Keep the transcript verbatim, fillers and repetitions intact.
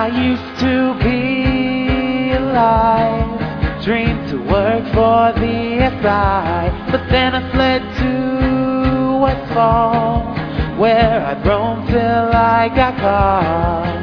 I used to be alive, dreamed to work for the S I, but then I fled to Westfall, where I'd roam till I got caught.